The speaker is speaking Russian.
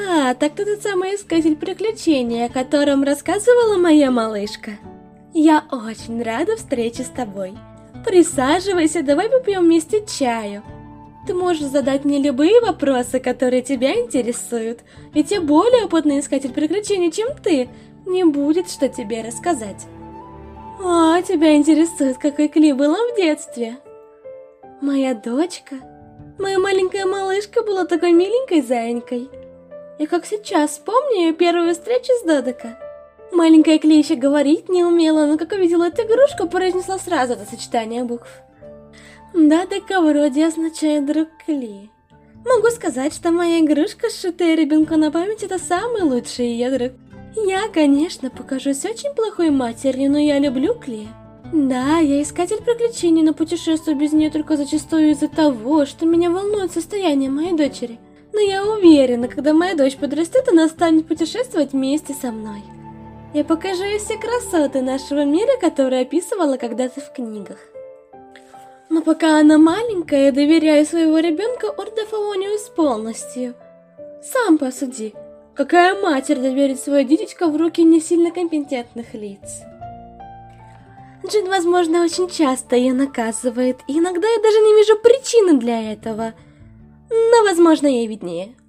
Так ты тот самый искатель приключений, о котором рассказывала моя малышка. Я очень рада встрече с тобой. Присаживайся, давай попьем вместе чаю. Ты можешь задать мне любые вопросы, которые тебя интересуют, ведь я более опытный искатель приключений, чем ты. Мне будет что тебе рассказать. Тебя интересует, какой Кли была в детстве? Моя дочка, моя маленькая малышка была такой миленькой зайенькой. Я как сейчас помню ее первую встречу с Додока. Маленькая Кли еще говорить не умела, но как увидела эту игрушку, произнесла сразу это сочетание букв. Додока вроде означает друг Кли. Могу сказать, что моя игрушка, сшитая ребенку на память, это самый лучший ее друг. Я, конечно, покажусь очень плохой матерью, но я люблю Кли. Да, я искатель приключений, но путешествую без нее только зачастую из-за того, что меня волнует состояние моей дочери. Но я уверена, когда моя дочь подрастет, она станет путешествовать вместе со мной. Я покажу ей все красоты нашего мира, которые описывала когда-то в книгах. Но пока она маленькая, я доверяю своего ребенка Ордофаониус полностью. Сам посуди, какая матерь доверит свое дитятко в руки не сильно компетентных лиц? Джин, возможно, очень часто ее наказывает, и иногда я даже не вижу причины для этого. Но, возможно, ей виднее.